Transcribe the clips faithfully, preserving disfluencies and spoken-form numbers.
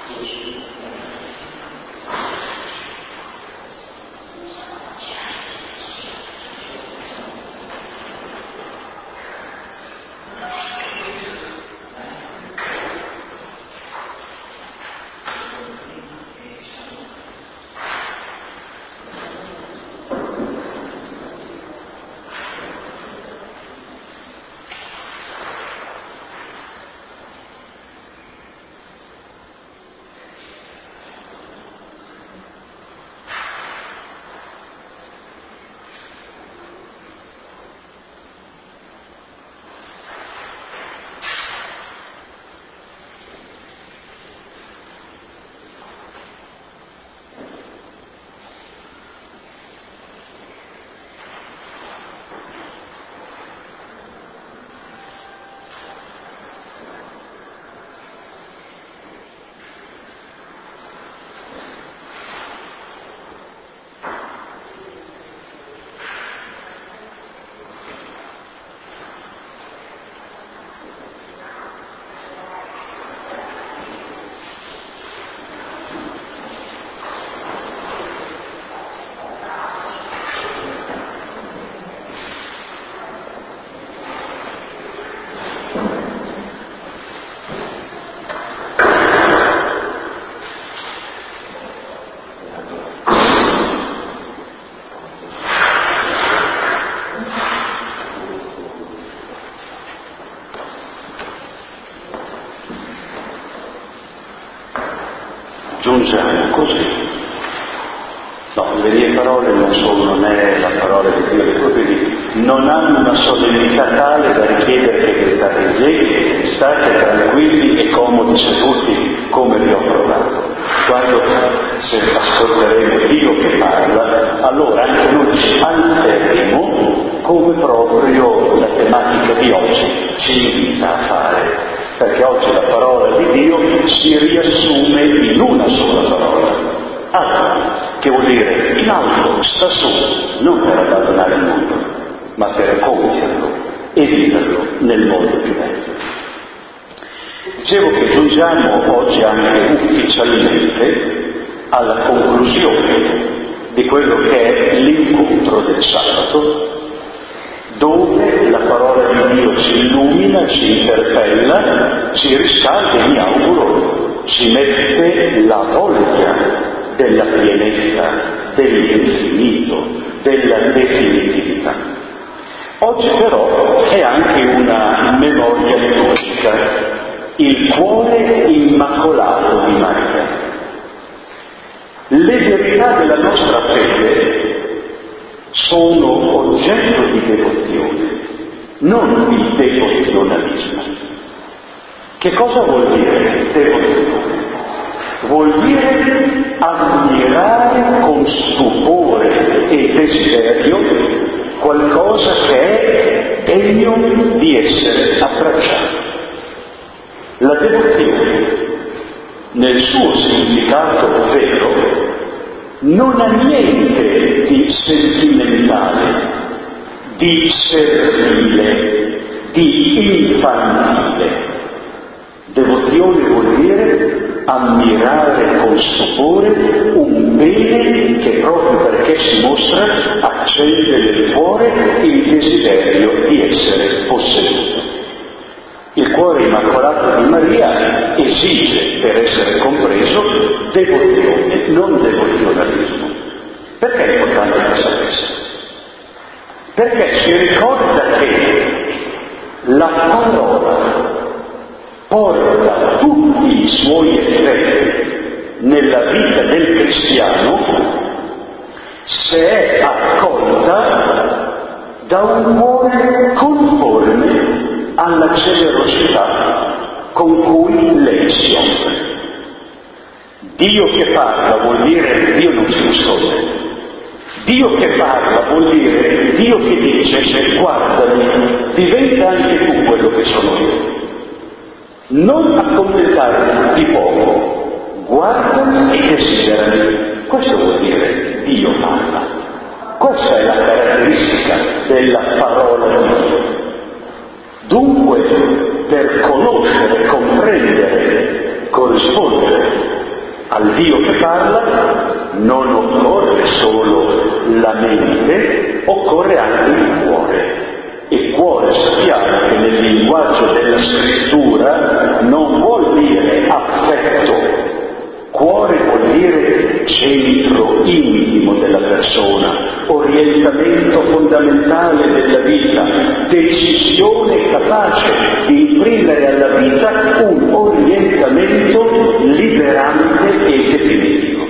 Giungiamo così. No, le mie parole non sono né la parola di Dio, le proprie non hanno una solennità tale da richiedere che state piedi, state tranquilli e comodi seduti come vi ho provato. Quando se ascolteremo Dio che parla, allora anche noi ci altereremo come proprio la tematica di oggi ci invita a fare. Perché oggi la parola di Dio si riassume in una sola parola, alto, che vuol dire in alto, sta su, non per abbandonare il mondo, ma per compierlo e viverlo nel modo più bello. Dicevo che giungiamo oggi anche ufficialmente alla conclusione di quello che è l'incontro del sabato, dove la parola di Dio ci illumina, ci interpella, ci riscalda e mi auguro ci mette la voglia della pienezza, dell'infinito, della definitività. Oggi però è anche una memoria liturgica, il cuore immacolato di Maria. Le verità della nostra fede sono oggetto di devozione, non di devozionalismo. Che cosa vuol dire devozione? Vuol dire ammirare con stupore e desiderio qualcosa che è degno di essere abbracciato. La devozione, nel suo significato vero, non ha niente di sentimentale, di servile, di infantile. Devozione vuol dire ammirare con stupore un bene che proprio perché si mostra accende nel cuore il desiderio di essere posseduto. Il cuore immacolato di Maria esige, per essere compreso, devozione, non devozionalismo. Perché è importante questa cosa? Perché si ricorda che la parola porta tutti i suoi effetti nella vita del cristiano se è accolta da un cuore conforme alla generosità con cui lei si offre. Dio che parla vuol dire Dio non si nasconde. Dio che parla vuol dire Dio che dice guardami, diventa anche tu quello che sono io. Non accontentarti di poco, guardami e desiderami. Questo vuol dire Dio parla. Questa è la caratteristica della parola di Dio. Dunque, per conoscere, comprendere, corrispondere Al Dio che parla non occorre solo la mente, occorre anche il cuore. E cuore sappiamo che nel linguaggio della scrittura non vuol dire affetto. Cuore vuol dire centro intimo della persona, orientamento fondamentale della vita, decisione capace di imprimere alla vita un orientamento liberante e definitivo.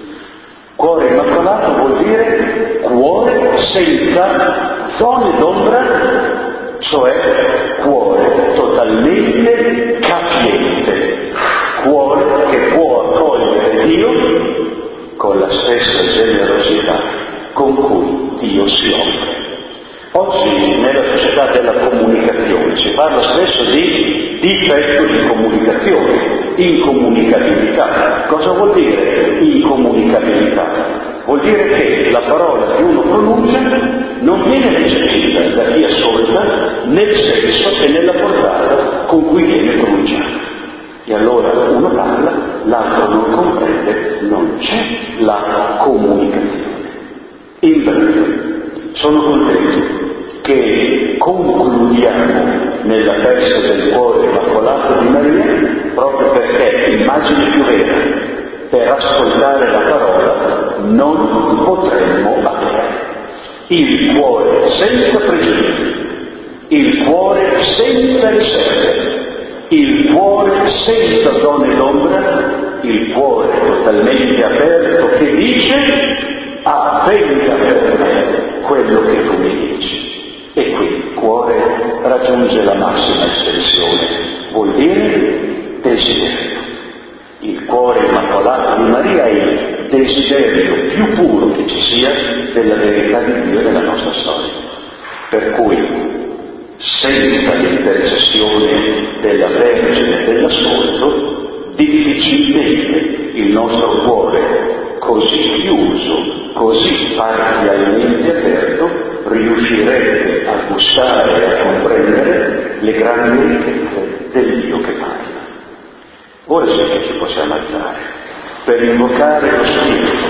Cuore immacolato vuol dire cuore senza zone d'ombra, cioè cuore totalmente capiente, cuore che può accogliere Dio con la stessa generosità con cui Dio si offre. Oggi nella società della comunicazione si parla spesso di difetto di comunicazione, incomunicabilità. Cosa vuol dire incomunicabilità? Vuol dire che la parola che uno pronuncia non viene recepita da chi ascolta nel senso e nella portata con cui viene pronunciata. E allora uno parla, l'altro non comprende, non c'è la comunicazione. In breve, sono contento che concludiamo nella festa del cuore immacolato di Maria, proprio perché immagine più vera, per ascoltare la parola non potremmo avere. Il cuore senza pregiudizi, il cuore senza riserve, il cuore senza zone d'ombra, il cuore totalmente aperto che dice: avvenga per me quello che tu mi dici. E qui il cuore raggiunge la massima estensione, vuol dire desiderio. Il cuore immacolato di Maria è il desiderio più puro che ci sia della verità di Dio nella nostra storia. Per cui, senza l'intercessione della Vergine e dell'ascolto, difficilmente il nostro cuore, così chiuso, così parzialmente aperto, riuscirebbe a gustare e a comprendere le grandi ricchezze del Dio che parla. Ora sì che ci possiamo alzare per invocare lo Spirito,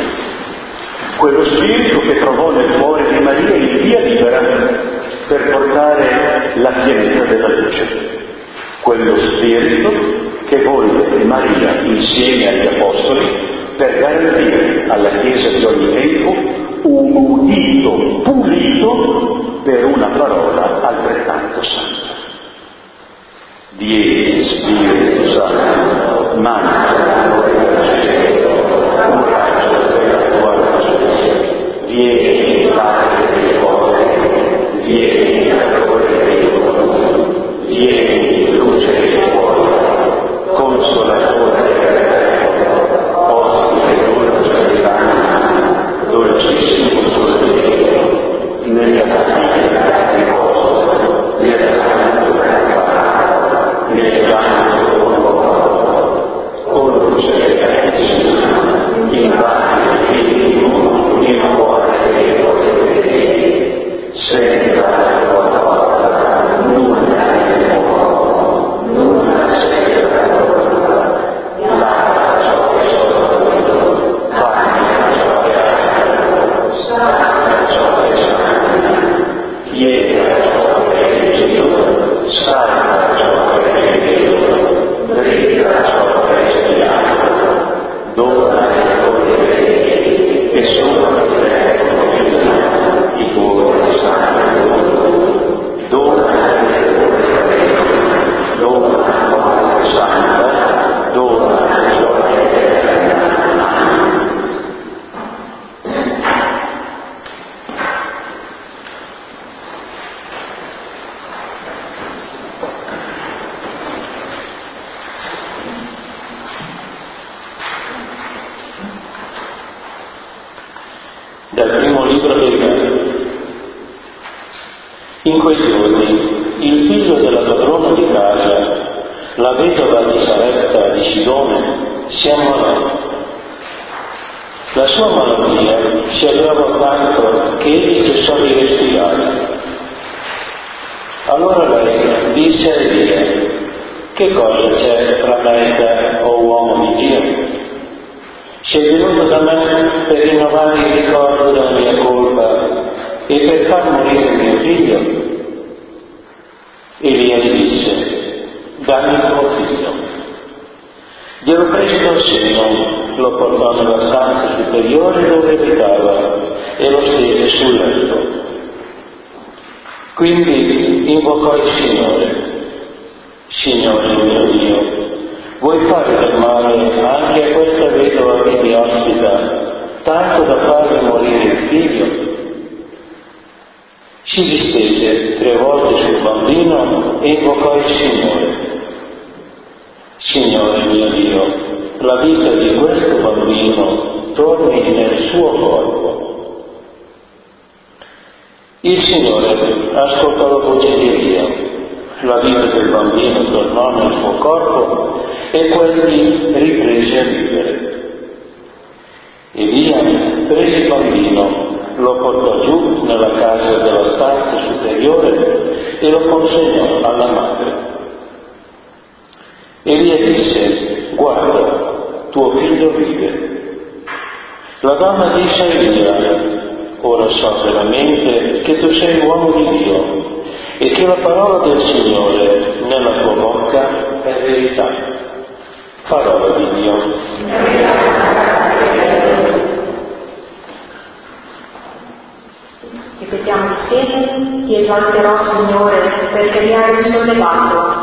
quello Spirito che trovò nel cuore di Maria il via libera per portare la pienezza della luce, quello Spirito che volle Maria insieme agli Apostoli per garantire alla Chiesa di ogni tempo un udito pulito per una parola altrettanto santa. Vieni Spirito Santo, manca un raggio della tua luce, vieni Padre del cuore, vieni calore dei cuori, vieni luce del cuore, consolatore del cuore, ospite dolce dell'anima, dolcissimo sorriso, nella famiglia di riposo, nella natura del Padre, nel canto nuovo, con luce carissima, invade l'intimo, il cuore dei tuoi senza la tua parola, nulla è nuovo, nulla sembra nulla, lava ciò che sono, bagna ciò che hai, sana ciò che sana, piega ciò che è rigito, salva ciò che è rigido, dritta ciò che è schiavo, dona i tuoi fedeli che sono i tuoi i tuoi santi, dona i tuoi fedeli, dona la morte santa, dona la gioia eterna. Amen. Dal primo libro dei Re. In quei giorni il figlio della padrona di casa, la vedova di Sarepta di Sidone, si ammalò. La sua malattia si aggravò tanto che egli cessò di respirare. Allora lei disse a Elia: che cosa c'è tra me e te, o uomo di Dio? venuto da me per rinnovare il ricordo della mia colpa e per far morire mio figlio? Elia gli disse: dammi il tuo figlio. Glielo prese dal seno, lo portò nella stanza superiore dove abitava e lo stese sul letto. Quindi invocò il Signore: Signore mio Dio, vuoi fare del male anche a questa vedova che mi ospita, tanto da farmi morire il figlio? Si distese tre volte sul bambino e invocò il Signore: Signore mio Dio, la vita di questo bambino torni nel suo corpo. Il Signore ascoltò la voce di Elia, la vita del bambino tornò nel suo corpo e quegli riprese a vivere. Elia prese il bambino, lo portò giù nella casa della stanza superiore e lo consegnò alla madre. Elia disse: guarda, tuo figlio vive. La donna disse a Elia: ora so veramente che tu sei uomo di Dio e che la parola del Signore nella tua bocca è verità. Parola di Dio. Ripetiamo insieme: ti esalterò, Signore, perché mi hai risollevato.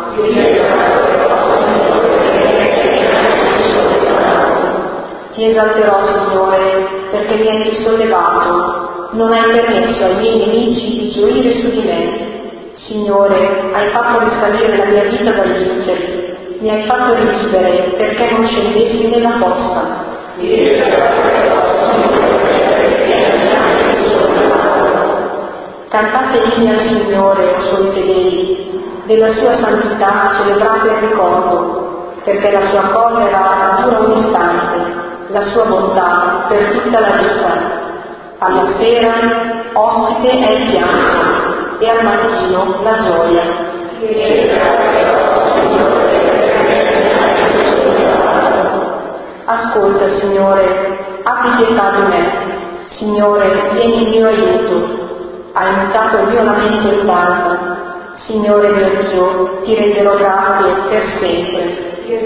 Ti esalterò, Signore, perché mi hai risollevato. Non hai permesso ai miei nemici di gioire su di me. Signore, hai fatto risalire la mia vita dagli inferi. Mi hai fatto rivivere perché non scendessi nella fossa. Cantate inni al Signore, o suoi fedeli, della sua santità celebrate il ricordo, perché la sua collera dura un istante, la sua bontà per tutta la vita. Alla sera ospite è il pianto e al mattino la gioia. Ascolta, Signore, abbi pietà di me. Signore, vieni in mio aiuto. Hai mutato il mio lamento in danno. Signore mio Dio, ti renderò grazie per sempre.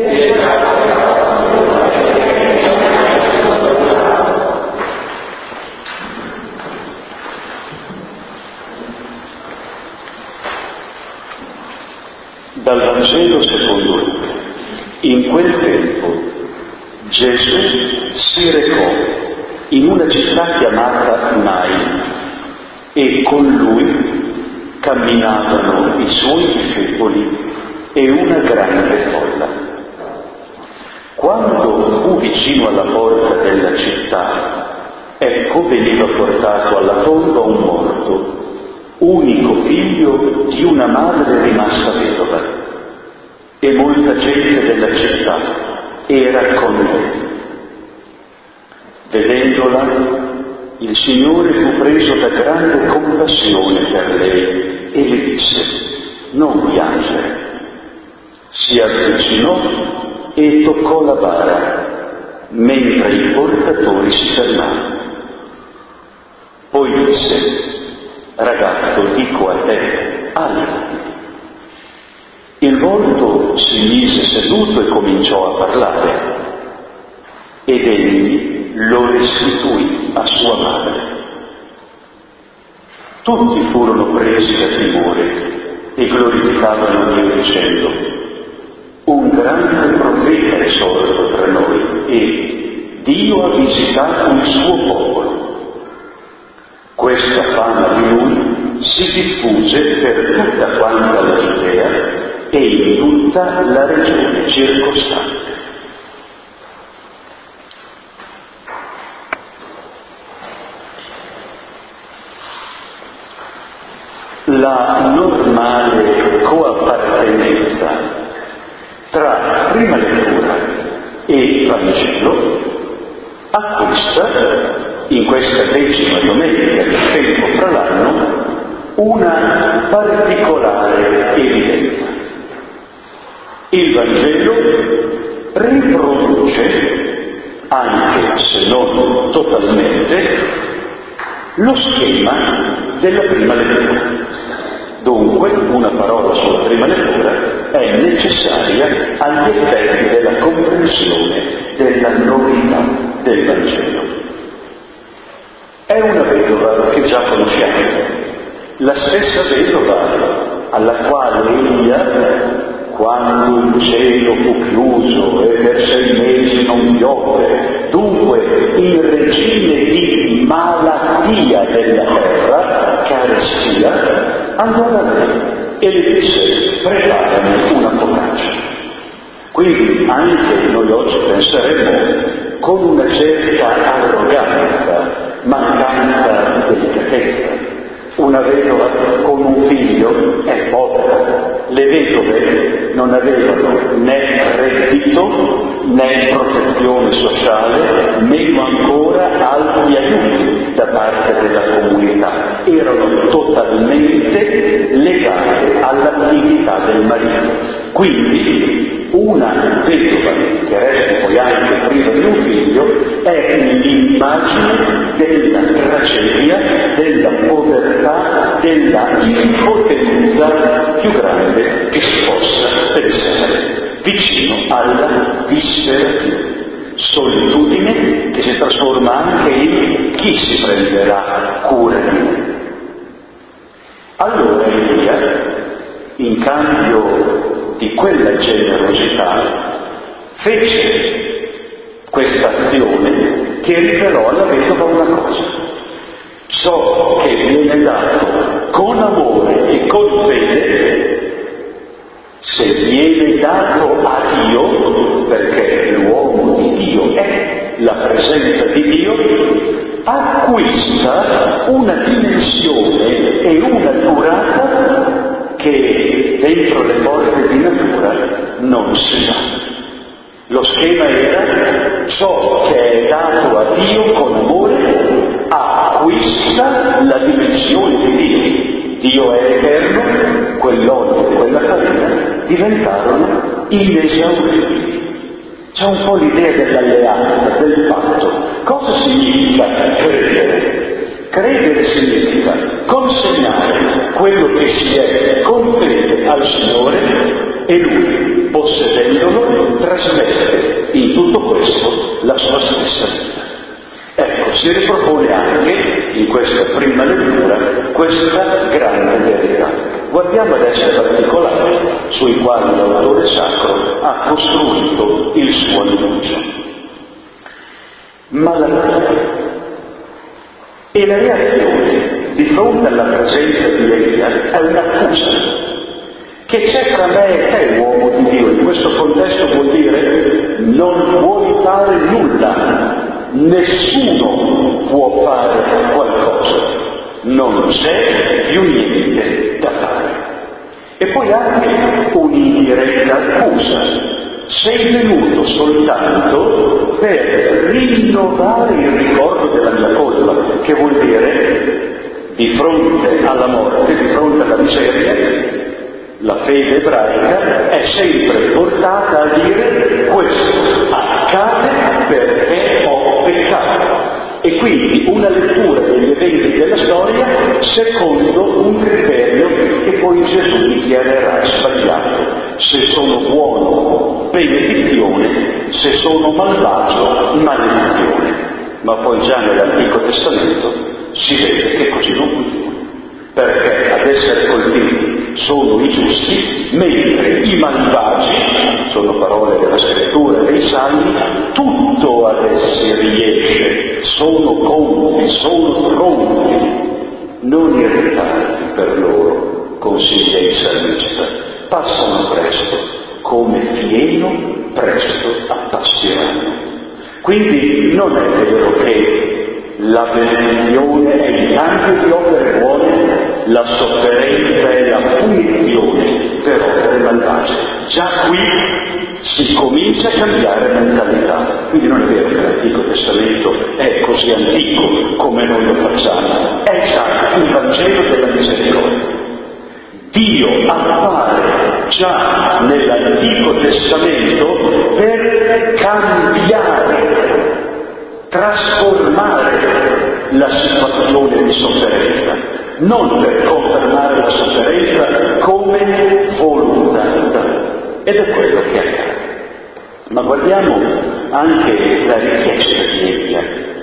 Dal Vangelo secondo Luca. In quel tempo Gesù si recò in una città chiamata Nain e con lui camminavano i suoi discepoli e una grande folla. Quando fu vicino alla porta della città, ecco veniva portato alla tomba un morto, unico figlio di una madre rimasta vedova, e molta gente della città era con lei. Vedendola, il Signore fu preso da grande compassione per lei e le disse: non piangere. Si avvicinò e toccò la bara, mentre i portatori si fermarono. Poi disse: ragazzo, dico a te, alzati. Il morto si mise seduto e cominciò a parlare, ed egli lo restituì a sua madre. Tutti furono presi da timore e glorificavano Dio dicendo: un grande profeta è sorto tra noi e Dio ha visitato il suo popolo. Questa fama di lui si diffuse per tutta quanta la Giudea e in tutta la regione circostante. La normale coappartenenza tra prima lettura e Vangelo acquista in questa decima domenica del tempo fra l'anno una particolare evidenza. Il Vangelo riproduce, anche anche se non totalmente, lo schema della prima lettura. Dunque, una parola sulla prima lettura è necessaria agli effetti della comprensione della novità del Vangelo. È una vedova che già conosciamo, la stessa vedova alla quale Elia, quando il cielo fu chiuso e per sei mesi non piove, dunque in regime di malattia della terra, carestia, andò da lei e le disse: preparami una focaccia. Quindi anche noi oggi penseremo con una certa arroganza, mancanza di delicatezza. Una vedova con un figlio è povera. Le vedove non avevano né reddito né protezione sociale, meno ancora altri aiuti da parte della comunità. Erano totalmente legate all'attività del marito. Quindi una vedova, che resta poi anche priva di un figlio, è l'immagine della tragedia, della povertà, della impotenza più grande che si possa pensare, vicino alla disperazione. Solitudine che si trasforma anche in chi si prenderà cura di me. Allora Elia, in cambio di quella generosità, fece questa azione che rivelò alla vedova una cosa: ciò che viene dato con amore e con fede, se viene dato a Dio, perché l'uomo di Dio è la presenza di Dio, acquista una dimensione e una durata che dentro le forze di natura non si ha. Lo schema era: ciò che è dato a Dio con amore acquista la dimensione di Dio. Dio è eterno, quell'olio e quella farina diventarono inesauribili. C'è un po' l'idea dell'alleanza, del patto. Cosa significa credere? Credere significa consegnare quello che si è con fede al Signore e Lui, possedendolo, trasmette in tutto questo la sua stessa vita. Ecco, si ripropone anche in questa prima lettura questa grande verità. Guardiamo adesso i particolari sui quali l'autore sacro ha costruito il suo annuncio. Malattia. E la reazione di fronte alla presenza di Elia è un'accusa. Che c'è tra me e te, uomo di Dio? In questo contesto vuol dire: non puoi fare nulla, nessuno può fare qualcosa, non c'è più niente da fare. E poi anche un'indiretta accusa: sei venuto soltanto per rinnovare il ricordo della mia colpa, che vuol dire, di fronte alla morte, di fronte alla miseria, la fede ebraica è sempre portata a dire: questo accade perché ho peccato. E quindi una lettura degli eventi della storia secondo un criterio che poi Gesù dichiarerà sbagliato. Se sono buono, benedizione; se sono malvagio, maledizione. Ma poi già nell'Antico Testamento si vede che così non funziona, perché ad essere colpiti sono i giusti, mentre i malvagi, sono parole della scrittura e dei salmi, tutto ad essi riesce, sono contri, sono tronchi. Non irritarti per loro, consiglia il salmista, passano presto, come fieno presto appasseranno. Quindi non è vero che la benedizione è il cambio di opere buone, la sofferenza è la punizione per opere malvagie. Già qui si comincia a cambiare mentalità. Quindi non è vero che l'Antico Testamento è così antico come noi lo facciamo, è già il Vangelo della misericordia. Dio appare già nell'Antico Testamento per cambiare trasformare la situazione di sofferenza, non per confermare la sofferenza come volontà. Ed è quello che accade. Ma guardiamo anche la richiesta di Elia: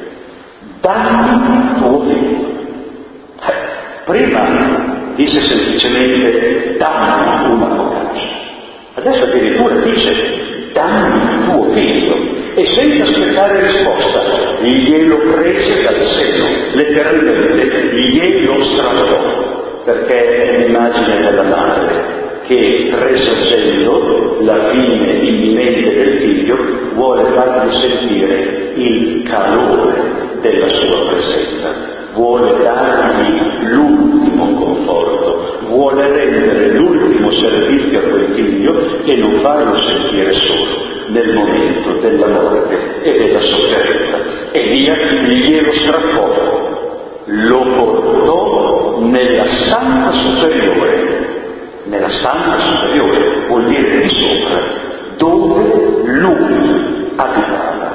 dammi tuo figlio. Eh, prima disse semplicemente dammi una focaccia, adesso addirittura dice dammi tuo figlio, e senza aspettare risposta glielo prese dal seno, letteralmente glielo strappò, perché è l'immagine della madre che, presagendo la fine imminente del figlio, vuole fargli sentire il calore della sua presenza, vuole dargli l'ultimo conforto, vuole rendere l'ultimo servizio a quel figlio e non farlo sentire solo nel momento della morte e della sofferenza. Elia glielo strappò, lo portò nella stanza superiore. Nella stanza superiore vuol dire di sopra, dove lui abitava.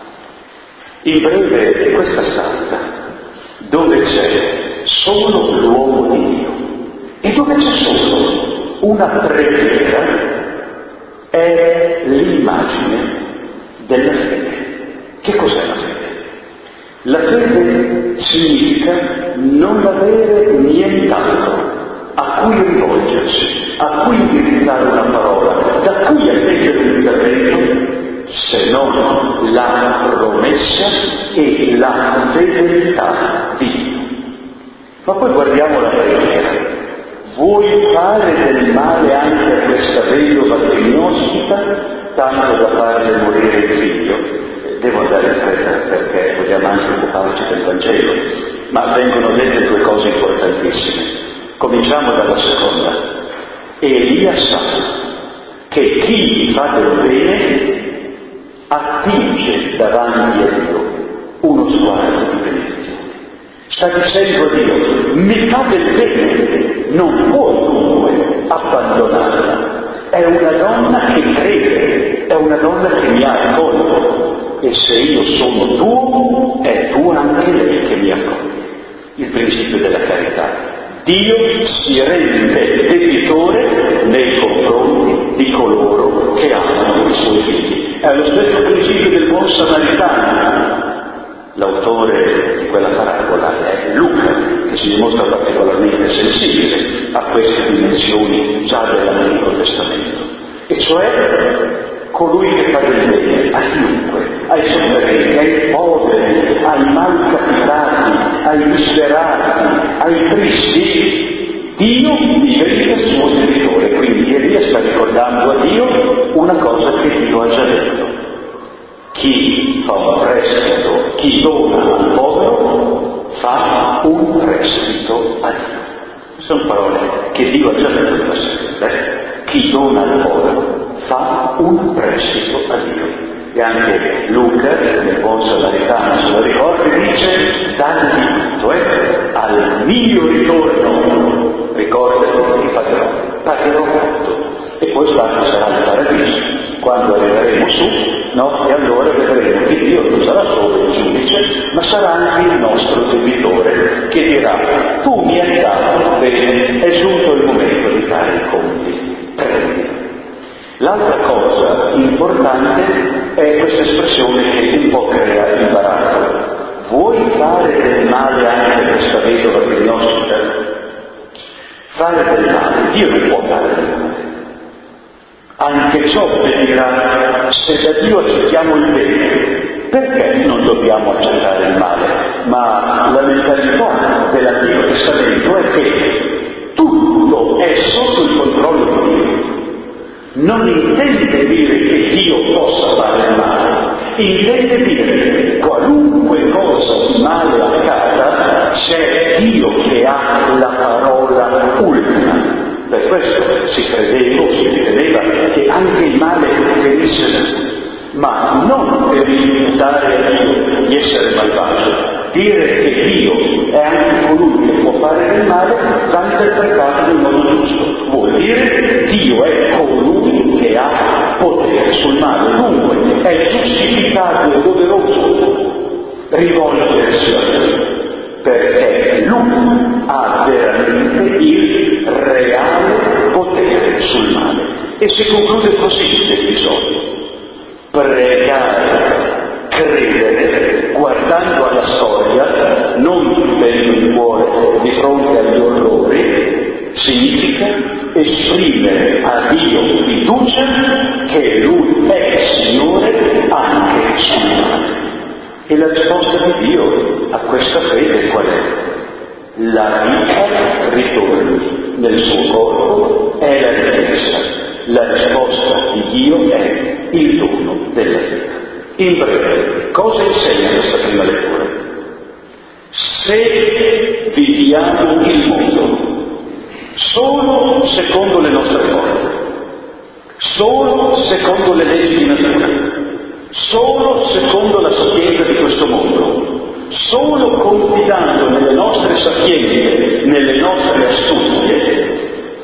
In breve è questa stanza dove c'è solo l'uomo di Dio e dove c'è solo una preghiera, è l'immagine della fede. Che cos'è la fede? La fede significa non avere nient'altro a cui rivolgersi, a cui indirizzare una parola, da cui attendere un intervento, se non la promessa e la fedeltà di Dio. Ma poi guardiamo la preghiera. Vuoi fare del male anche a questa vedova che mi ospita, tanto da farle morire il figlio? Devo andare in fretta perché vogliamo anche occuparci del Vangelo, ma vengono dette due cose importantissime. Cominciamo dalla seconda. Elia sa che chi fa del bene attinge davanti a Dio uno sguardo di benedizione. Sta dicendo a Dio: mi fa del bene, non puoi dunque abbandonarla. È una donna che crede, è una donna che mi ha accolto, e se io sono tuo, è tua anche lei che mi accoglie. Il principio della carità. Dio si rende debitore nei confronti di coloro che amano i suoi figli. È lo stesso principio del buon samaritano. L'autore di quella parabola è Luca, che si dimostra particolarmente sensibile a queste dimensioni già dell'Antico Testamento. E cioè colui che fa del bene a chiunque, ai sofferenti, ai poveri, ai malcapitati, ai disperati, ai tristi, Dio diventa il suo debitore. Quindi Elia sta ricordando a Dio una cosa che Dio ha già detto: chi fa un prestito, chi dona al povero, fa un prestito a Dio. Sono parole che Dio ha già detto da sempre. Chi dona al povero fa un prestito a Dio. E anche Luca, nel buon samaritano, se lo ricordi, dice: dagli tutto, eh, al mio ritorno, ricordati che pagherò, pagherò tutto. E poi stato sarà il paradiso, quando arriveremo su, no? E allora vedremo che Dio non sarà solo il giudice, ma sarà anche il nostro debitore, che dirà: tu mi hai dato bene, è giunto il momento di fare i conti, prendi. L'altra cosa importante è questa espressione che un po' crea imbarazzo. Vuoi fare del male anche a questa vedova che mi ospita? Fare del male, Dio non può fare del male. Anche Giobbe dirà: se da Dio accettiamo il bene, perché non dobbiamo accettare il male? Ma la mentalità dell'Antico Testamento è che tutto è sotto il controllo di Dio. Non intende dire che Dio possa fare il male, intende dire che qualunque cosa di male accada, c'è Dio che ha la parola ultima. Per questo si credeva, o si credeva che anche il male venisse da Dio, ma non per imputare a Dio di essere malvagio. Dire che Dio è anche colui che può fare del male va interpretato in modo giusto. Vuol dire che Dio è colui che ha potere sul male, dunque è giustificato e doveroso rivolgersi a Lui, perché Lui ha veramente il reale potere sul male. E si conclude così l'episodio: pregare, credere, guardando alla storia, non chiudendo il cuore di fronte agli orrori, significa esprimere a Dio fiducia che Lui è Signore anche sul male. E la risposta di Dio a questa fede qual è? La vita ritorni nel suo corpo, è la Chiesa. La risposta di Dio è il dono della vita. In breve, cosa insegna questa prima lettura? Se viviamo il mondo solo secondo le nostre forze, solo secondo le leggi di natura, solo secondo la sapienza di questo mondo, solo confidando nelle nostre sapienze, nelle nostre astuzie,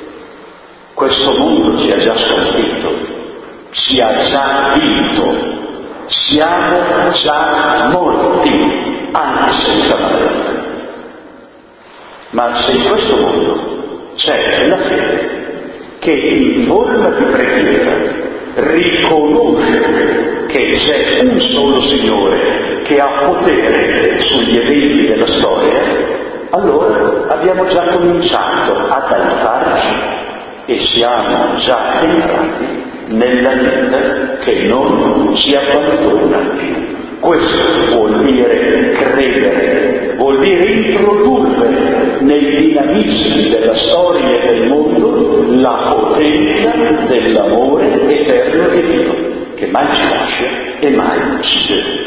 questo mondo ci ha già sconfitto, ci ha già vinto, siamo già morti, anche senza malattia. Ma se in questo mondo c'è la fede che in forma di preghiera riconosce che c'è un solo Signore che ha potere sugli eventi della storia, allora abbiamo già cominciato ad alzarci e siamo già entrati nella vita che non ci abbandona più. Questo vuol dire credere, vuol dire introdurre nei dinamismi della storia e del mondo la potenza dell'amore eterno di Dio, che mai ci lascia e mai ci delude.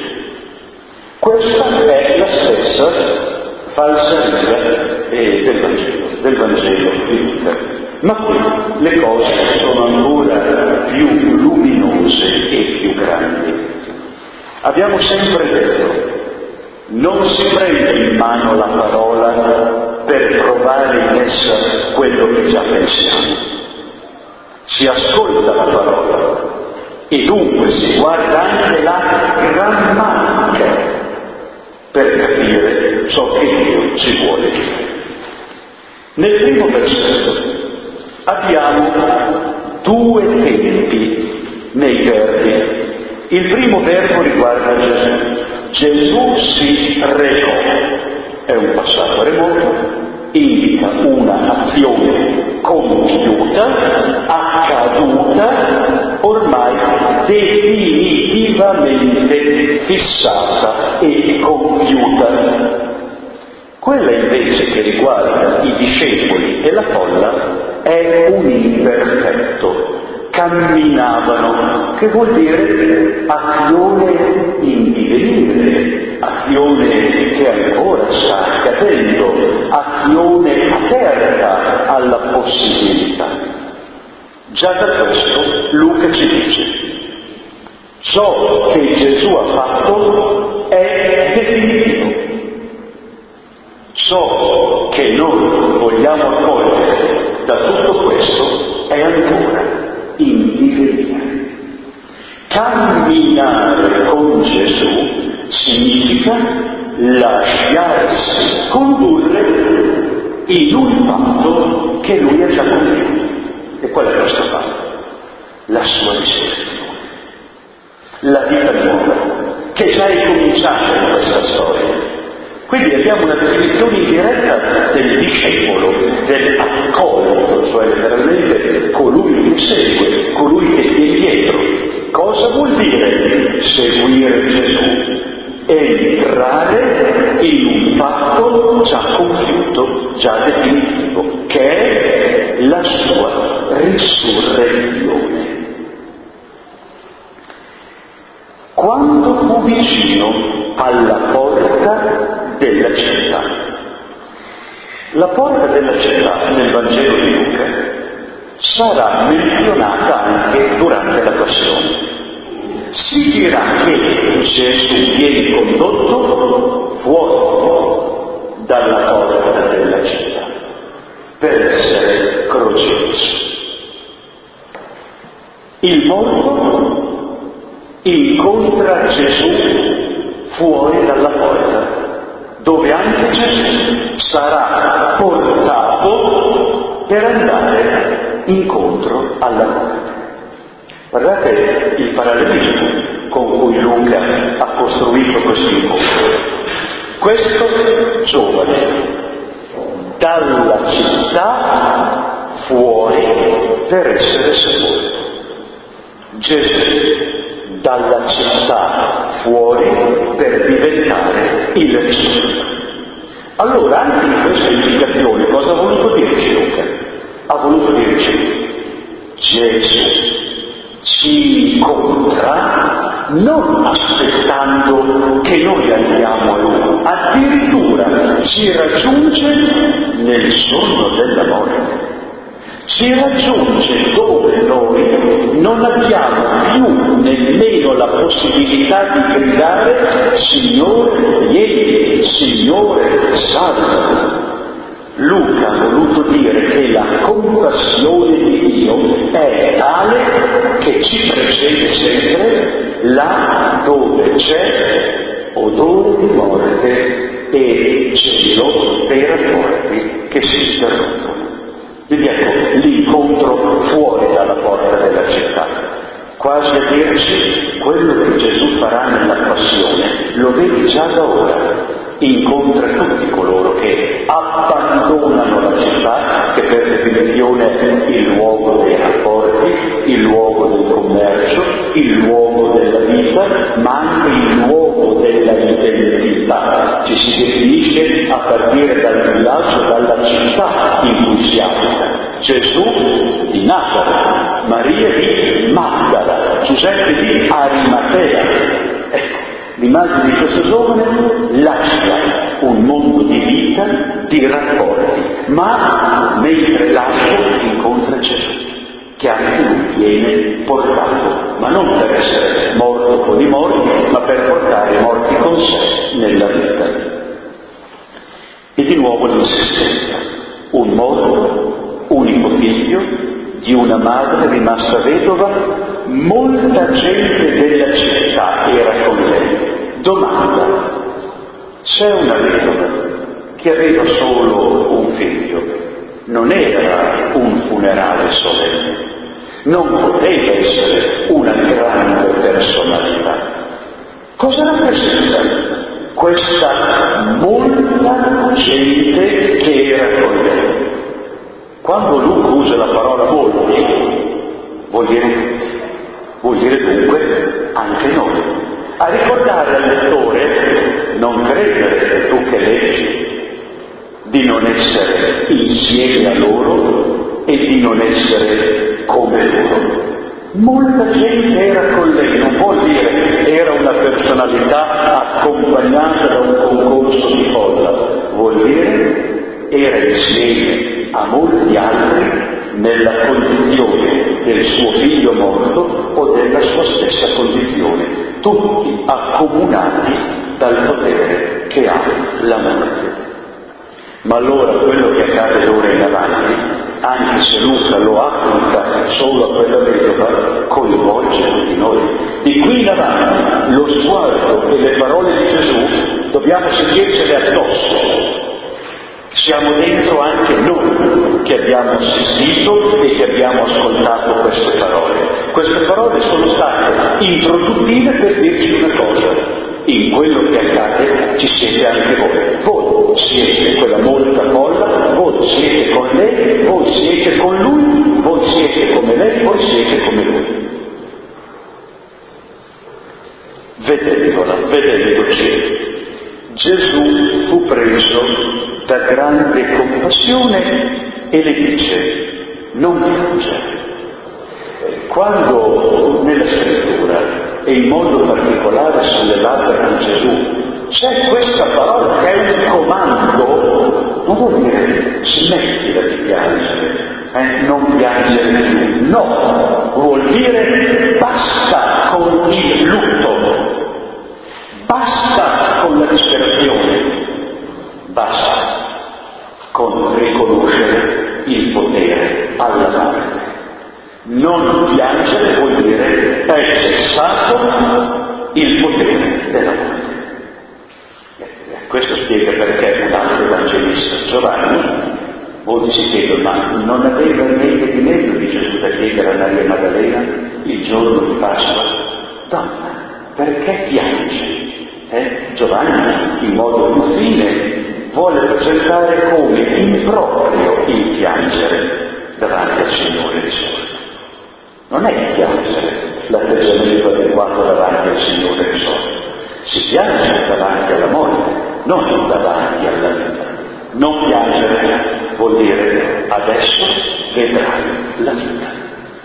Questa è la stessa falsa riga eh, del Vangelo, del Vangelo di Luca. Ma qui le cose sono ancora più luminose e più grandi. Abbiamo sempre detto, non si prende in mano la parola per trovare in essa quello che già pensiamo. Si ascolta la parola e dunque si guarda anche la grammatica per capire ciò che Dio ci vuole dire. Nel primo versetto abbiamo due tempi nei verbi. Il primo verbo riguarda Gesù. Gesù si recò, è un passato remoto, indica una azione compiuta, accaduta, ormai definitivamente fissata e compiuta. Quella invece che riguarda i discepoli e la folla è un imperfetto. Camminavano, che vuol dire azione in divenire, azione che ancora sta accadendo, azione aperta alla possibilità. Già da questo Luca ci dice: ciò che Gesù ha fatto è definitivo. Ciò che noi vogliamo accogliere da tutto questo è ancora in divenire. Camminare con Gesù significa lasciarsi condurre in un fatto che Lui ha già compiuto. E qual è questo fatto? La sua risurrezione, la vita nuova, che già è cominciata in questa storia. Quindi abbiamo una definizione indiretta del discepolo, dell'accolito, cioè letteralmente colui che segue, colui che viene dietro. Cosa vuol dire seguire Gesù? Entrare in un fatto già compiuto, già definitivo, che è la sua risurrezione. Quando fu vicino alla porta della città. La porta della città nel Vangelo di Luca sarà menzionata anche durante la passione. Si dirà che Gesù viene condotto fuori dalla porta della città per essere crocefisso. Il morto incontra Gesù fuori dalla porta, dove anche Gesù sarà portato per andare incontro alla morte. Guardate il parallelismo con cui Luca ha costruito questo incontro. Questo giovane dalla città fuori per essere sepolto. Gesù dalla città fuori per diventare il risorto. Allora, anche in questa indicazione, cosa ha voluto dirci Luca? Ha voluto dirci: Gesù ci incontra non aspettando che noi andiamo a lui, addirittura ci raggiunge nel sonno della morte. Ci raggiunge dove noi non abbiamo più nemmeno la possibilità di gridare Signore vieni, Signore salva. Luca ha voluto dire che la compassione di Dio è tale che ci precede sempre là dove c'è odore di morte e cielo per rapporti che si interrompono. Quindi ecco l'incontro fuori dalla porta della città, quasi a dirci quello che Gesù farà nella passione lo vedi già da ora. Incontra tutti coloro che abbandonano la città, che per definizione è il luogo dei rapporti, il luogo del commercio, il luogo della vita, ma anche il luogo della identità. Ci si definisce a partire dal villaggio, dalla città in cui si abita. Gesù di Nazareth, Maria di Magdala, Giuseppe di Arimatea. Ecco, l'immagine di questo giovane lascia un mondo di vita, di rapporti, ma mentre lascia incontra Gesù, che anche lui viene portato, ma non per essere morto con i morti, ma per portare i morti con sé nella vita. E di nuovo l'insistenza, un morto, unico figlio, di una madre rimasta vedova, molta gente della città era con lei. Domanda: c'è una vedova che aveva solo un figlio, non era un funerale solenne, non poteva essere una grande personalità. Cosa rappresenta questa molta gente che era con lei? Quando Luca usa la parola molti, vuol dire, vuol dire dunque anche noi. A ricordare al lettore, non credere tu che leggi, di non essere insieme a loro e di non essere come loro. Molta gente era con lei, non vuol dire era una personalità accompagnata da un concorso di folla, vuol dire era insieme a molti altri nella condizione del suo figlio morto o della sua stessa condizione, tutti accomunati dal potere che ha la morte. Ma allora quello che accade d'ora in avanti, anche se Luca lo applica solo a quella vedova, coinvolge tutti noi. Di qui in avanti lo sguardo e le parole di Gesù dobbiamo sentircele addosso. Siamo dentro anche noi che abbiamo assistito e che abbiamo ascoltato queste parole. Queste parole sono state introduttive per dirci una cosa: in quello che accade ci siete anche voi. Voi siete quella molta folla, voi siete con lei, voi siete con lui, voi siete come lei, voi siete come lui. Vedendola, vedendoci, Gesù fu preso da grande compassione e le dice: non piangere. Quando nella scrittura, e in modo particolare sulle labbra di Gesù, c'è questa parola che è un comando, non vuol dire smettila di piangere, eh? non piangere più, no, vuol dire basta con il lutto, basta con la disperazione, basta con riconoscere il potere alla morte. Non piangere vuol dire è cessato il potere della morte. questo spiega perché un altro evangelista, Giovanni, molti si chiedono, ma non aveva niente di meglio di Gesù da chiedere a Maria Maddalena il giorno di Pasqua? Donna, perché piange? Eh? Giovanni, in modo più fine, vuole presentare come improprio il piangere davanti al Signore di solito. Non è il piangere l'atteggiamento adeguato davanti al Signore di solito. Si piange davanti alla morte, non davanti alla vita. Non piangere vuol dire adesso vedrai la vita.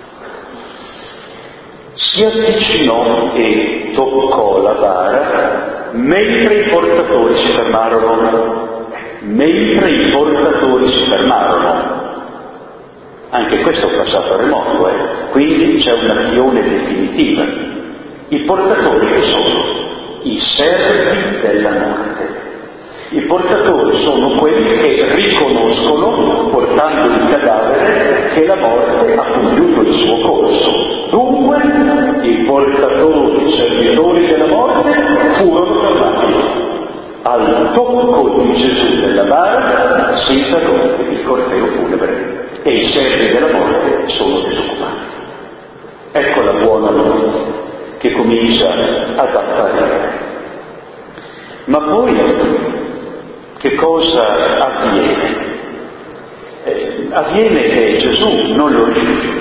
Si avvicinò e toccò la bara mentre i portatori si fermarono. Mentre i portatori si fermarono. Anche questo è un passato remoto, eh? Quindi c'è un'azione definitiva. I portatori che sono? I servi della morte. I portatori sono quelli che riconoscono, portando il cadavere, che la morte ha compiuto il suo corso. Dunque, i portatori, i servitori della morte, furono fermati. Al tocco di Gesù nella bara si interrompe il corteo funebre e i servi della morte sono disoccupati. Ecco la buona notizia che comincia ad apparire. Ma poi che cosa avviene? Eh, avviene che Gesù non lo rifiuta.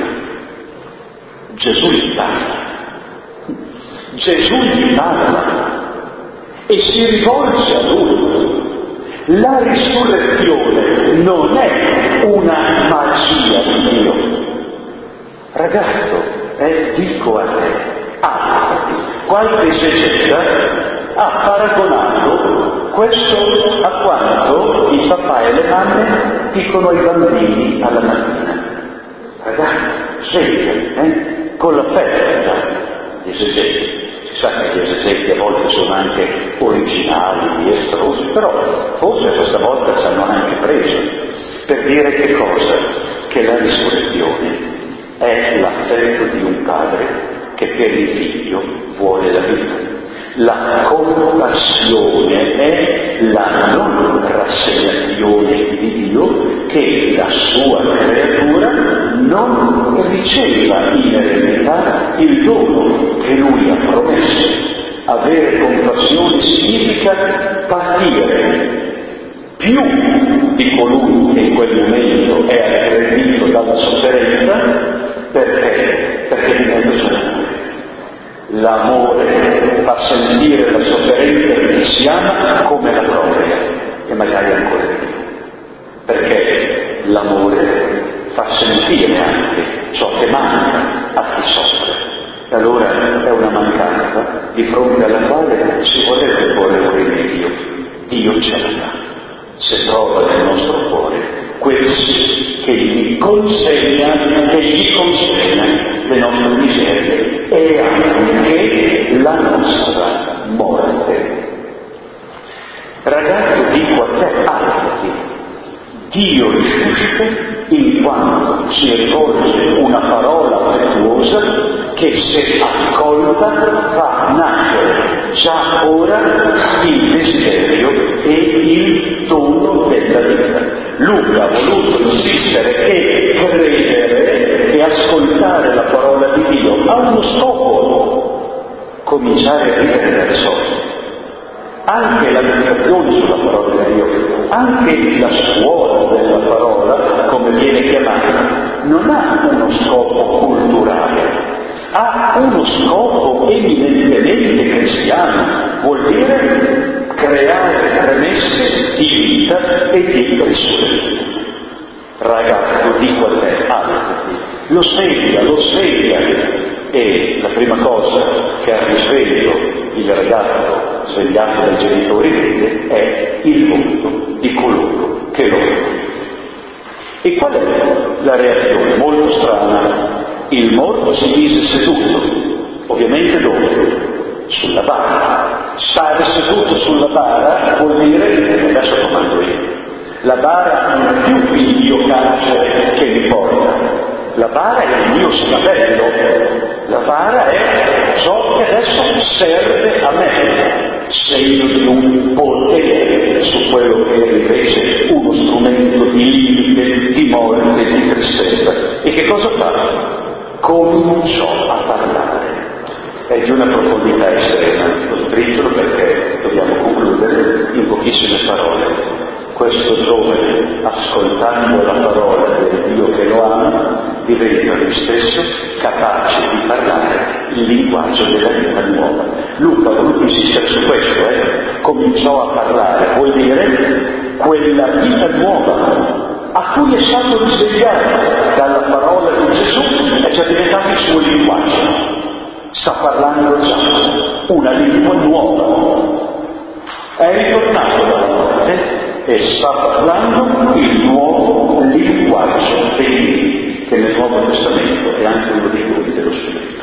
Gesù gli parla. Gesù gli parla e si rivolge a lui. La risurrezione non è una magia di Dio. Ragazzo, eh, dico a te, alzati. Qualche esegeta ha paragonato questo a quanto i papà e le mamme dicono ai bambini alla mattina. Ragazzi, sveglia, eh? Con la fede già, gli esegeti. Si sa che gli esegeti a volte sono anche originali, estrosi, però forse questa volta ci hanno anche preso per dire che cosa? Che la risurrezione è l'affetto di un padre che per il figlio vuole la vita. La compassione è la non rassegnazione di Dio che la sua creatura non riceva in eredità il dono che lui ha promesso. Avere compassione significa patire più di colui che in quel momento è aggredito dalla sofferenza. Perché? Perché di mezzo c'è l'amore. L'amore fa sentire la sofferenza di chi si ama come la propria e magari ancora di più, perché l'amore fa sentire anche ciò che manca a chi soffre. E allora è una mancanza di fronte alla quale si vorrebbe porre un rimedio. Dio ce la fa se trova nel nostro cuore quel sì che gli consegna, che gli consegna le nostre miserie e anche la nostra morte. Ragazzo, dico a te, alzati. Dio risuscita in quanto ci rivolge una parola affettuosa che, se accolta, fa nascere già ora il desiderio e il dono della vita. Luca ha voluto insistere che credere e ascoltare la parola di Dio ha uno scopo: cominciare a vivere nelle sorti. Anche la meditazione sulla parola di Dio, anche la scuola della parola, come viene chiamata, non ha uno scopo culturale, ha uno scopo eminentemente cristiano. Vuol dire creare premesse di vita e di risurrezione. Ragazzo, dico a te, alzati, lo sveglia, lo sveglia. E la prima cosa che al risveglio il ragazzo svegliato dai genitori vede è il volto di coloro che lo vedono. E qual è la reazione? Molto strana. Il morto si mise seduto, ovviamente dove? Sulla bara. Stare seduto sulla bara vuol dire, adesso comando io, la bara non è più il mio carcere che mi porta, la bara è il mio scavello, la bara è ciò che adesso serve a me. segno di un potere su quello che era invece uno strumento di limite, di morte, di tristezza. E che cosa fa? Cominciò a parlare. È di una profondità estrema, lo sbriciolo perché dobbiamo concludere in pochissime parole. Questo giovane, ascoltando la parola del Dio che lo ama, diventa lui stesso capace di parlare il linguaggio della vita nuova. Luca vuole insistere su questo, eh? Cominciò a parlare, vuol dire quella vita nuova a cui è stato risvegliato dalla parola di Gesù, è già diventato il suo linguaggio. Sta parlando già una lingua nuova. È ritornato dalla morte e sta parlando il nuovo linguaggio dei, che nel Nuovo Testamento è anche uno dei doni dello Spirito.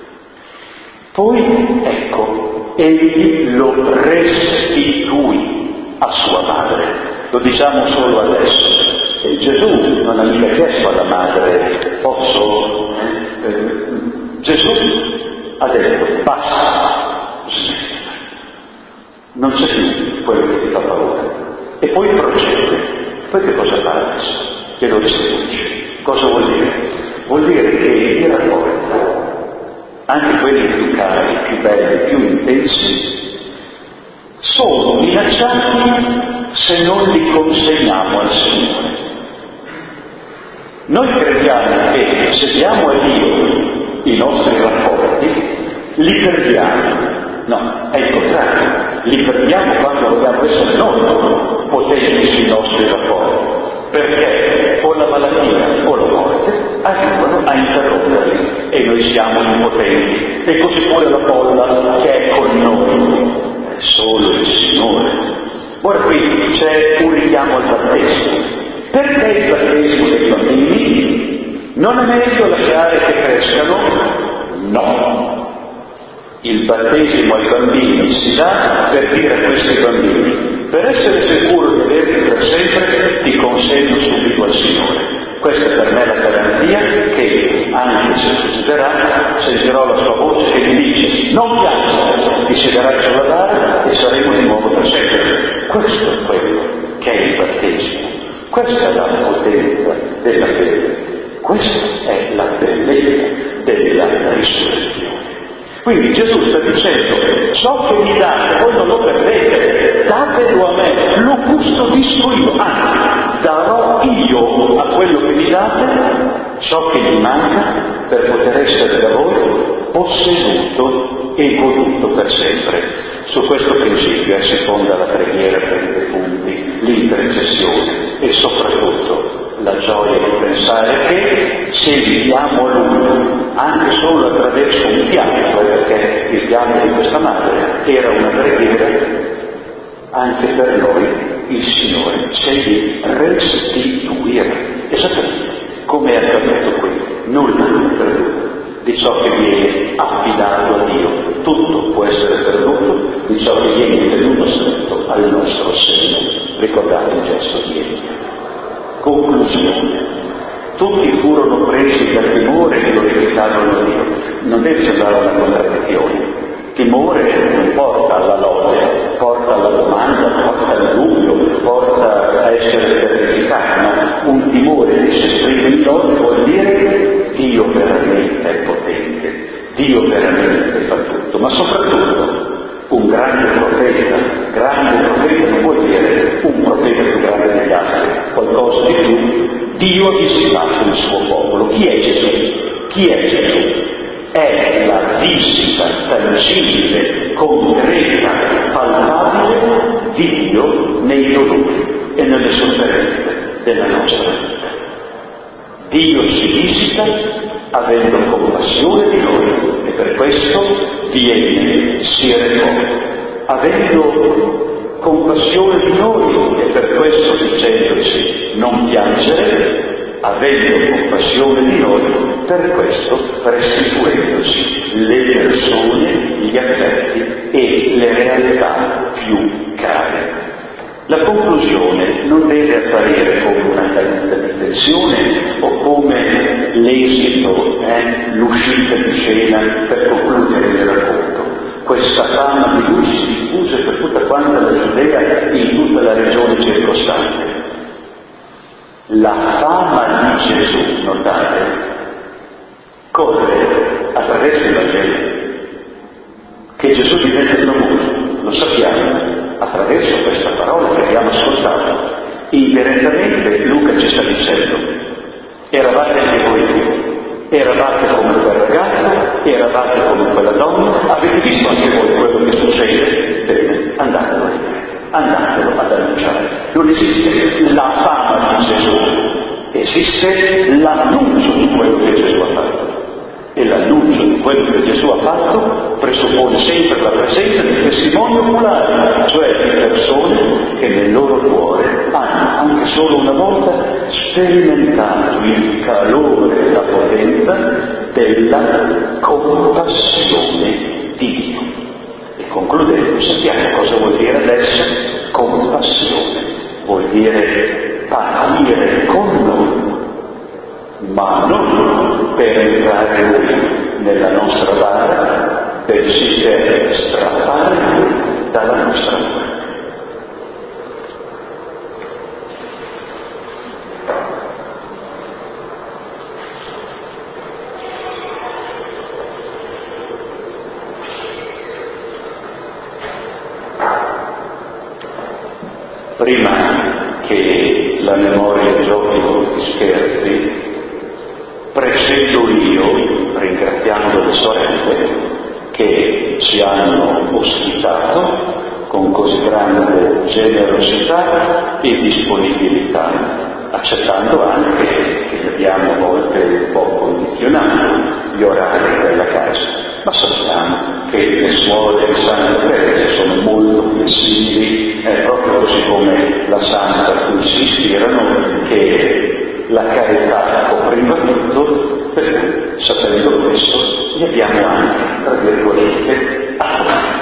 Poi, ecco, egli lo restituì a sua madre. Lo diciamo solo adesso. E Gesù non ha mica chiesto alla madre, posso? Eh, eh, Gesù ha detto, basta, non c'è più quello che ti fa paura. E poi procede. Poi che cosa fa adesso? Che lo restituisce. Cosa vuol dire? Vuol dire che i rapporti, anche quelli più cari, più belli, più intensi, sono minacciati se non li consegniamo al Signore. Noi crediamo che se diamo a Dio i nostri rapporti, li perdiamo. No, è il contrario, li perdiamo quando vogliamo essere noi potenti sui nostri rapporti, perché o la malattia o la morte arrivano a interromperli e noi siamo impotenti. E così pure la folla che è con noi, è solo il Signore. Ora qui c'è un richiamo al battesimo. Perché il battesimo dei bambini? Non è meglio lasciare che crescano? No. Il battesimo ai bambini si dà per dire a questi bambini, per essere sicuro di averli per sempre, ti consegno subito al Signore. Questa è per me la garanzia che, anche se succederà, sentirò la sua voce che mi dice, non piangere, ti siederai sulla bara e saremo di nuovo per sempre. Questo è quello che è il battesimo. Questa è la potenza della fede. Questa è la bellezza della risurrezione. Quindi Gesù sta dicendo, ciò che mi date, voi non lo perdete, datelo a me, lo custodisco io, anzi, darò io a quello che mi date ciò che mi manca per poter essere da voi posseduto e goduto per sempre. Su questo principio si fonda la preghiera per i defunti, l'intercessione e soprattutto la gioia di pensare che se viviamo a Lui, anche solo attraverso un pianto, perché il pianto di questa madre era una preghiera, anche per noi il Signore c'è di restituire, esattamente come è accaduto qui, nulla è perduto di ciò che viene affidato a Dio, tutto può essere perduto di ciò che viene tenuto stretto al nostro seno. Ricordate il gesto di Elia. Conclusione. Tutti furono presi dal timore e glorificarono Dio. Non deve sembrare una contraddizione. Timore non porta alla lode, porta alla domanda, porta al dubbio, porta a essere terrificati, ma un timore che si esprime in lode vuol dire Dio veramente è potente, Dio veramente fa tutto, ma soprattutto un grande profeta, grande profeta non vuol dire un profeta più grande degli altri, qualcosa di più. Dio ha visitato il suo popolo. Chi è Gesù? Chi è Gesù? È la visita tangibile, concreta, palpabile di Dio nei dolori e nelle sofferenze della nostra vita. Dio ci visita avendo compassione di noi e per questo viene, si recò, avendo compassione di noi e per questo dicendoci non piangere, avendo compassione di noi, per questo restituendoci le persone, gli affetti e le realtà più care. La conclusione non deve apparire come una caduta di tensione o come l'esito, eh, l'uscita di scena per concludere il racconto. Questa fama di lui si diffuse diffuse per tutta quanta la Giudea, in tutta la regione circostante. La fama di Gesù, notate, corre attraverso il Vangelo. Che Gesù diventa famoso, lo sappiamo, attraverso questa parola che abbiamo ascoltato. Indirettamente Luca ci sta dicendo: eravate anche voi, eravate come quel ragazzo, eravate come quella donna, avete visto anche voi quello che succede? Bene, andatelo a dire, andatelo ad annunciare. Non esiste la fama di Gesù, esiste l'annuncio di quello che Gesù ha fatto. E l'annuncio di quello che Gesù ha fatto presuppone sempre la presenza di testimoni oculari, cioè di persone che nel loro cuore hanno anche solo una volta sperimentato il calore e la potenza della compassione di Dio. E concludendo, sappiamo cosa vuol dire adesso compassione. Vuol dire patire con noi, ma non per entrare lui nella nostra bara, bensì per strappare lui dalla nostra bara. Prima che la memoria giochi brutti scherzi, precedo io, ringraziando le sorelle che ci hanno ospitato con così grande generosità e disponibilità, accettando anche che li abbiamo a volte un po' condizionato gli orari della casa. Ma sappiamo che le suore di Santa Teresa sono molto flessibili, è proprio così come la Santa a cui si ispirano, che la carità copriva tutto, per cui, sapendo questo, li abbiamo anche, tra virgolette, accontentati.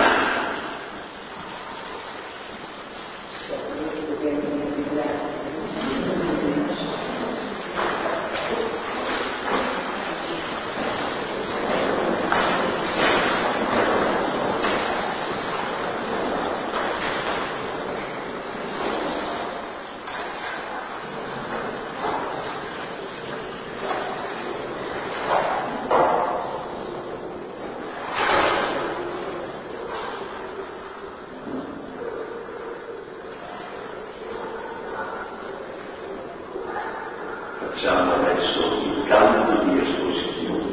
Facciamo adesso il canto di esposizione.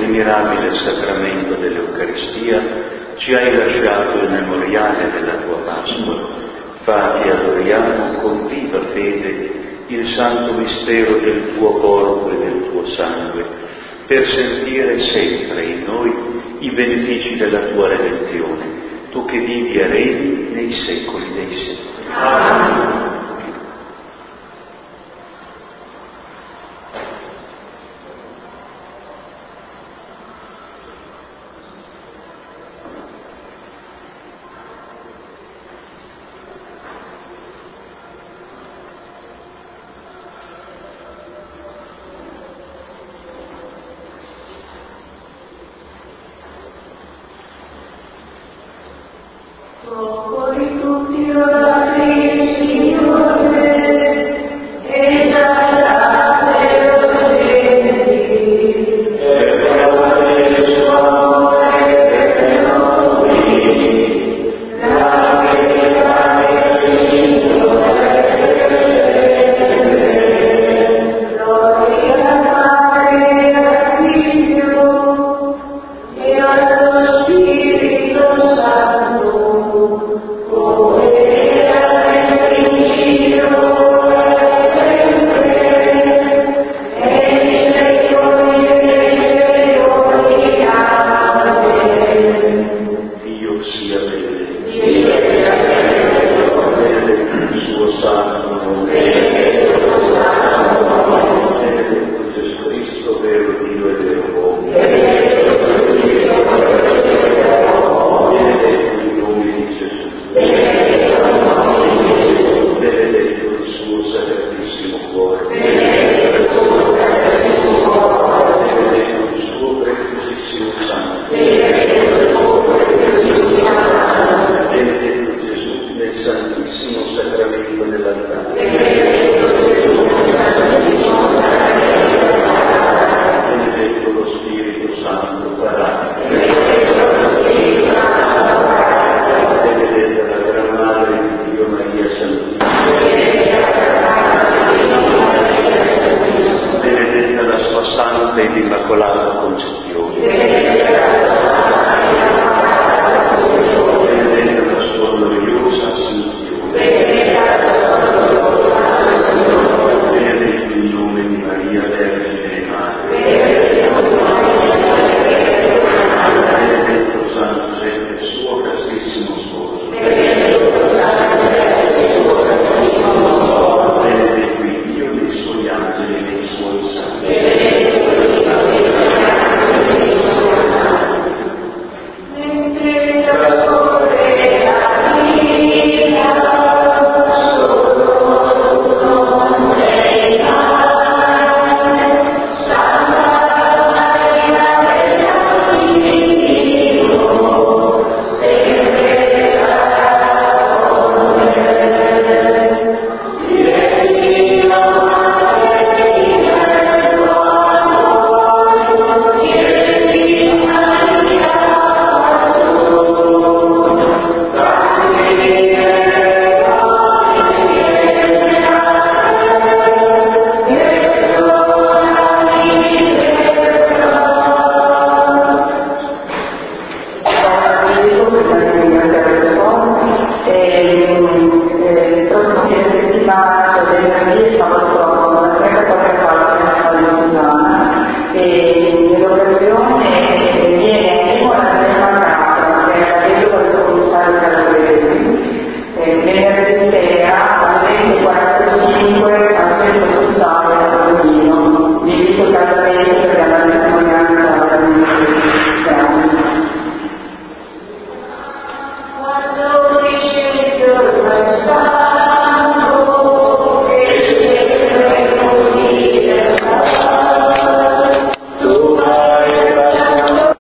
mirabile sacramento dell'Eucaristia, ci hai lasciato il memoriale della tua Pasqua. Fa e adoriamo con viva fede il santo mistero del tuo corpo e del tuo sangue, per sentire sempre in noi i benefici della tua redenzione, tu che vivi e regni nei secoli dei secoli. Amen. Fuori tutti orati, Signore.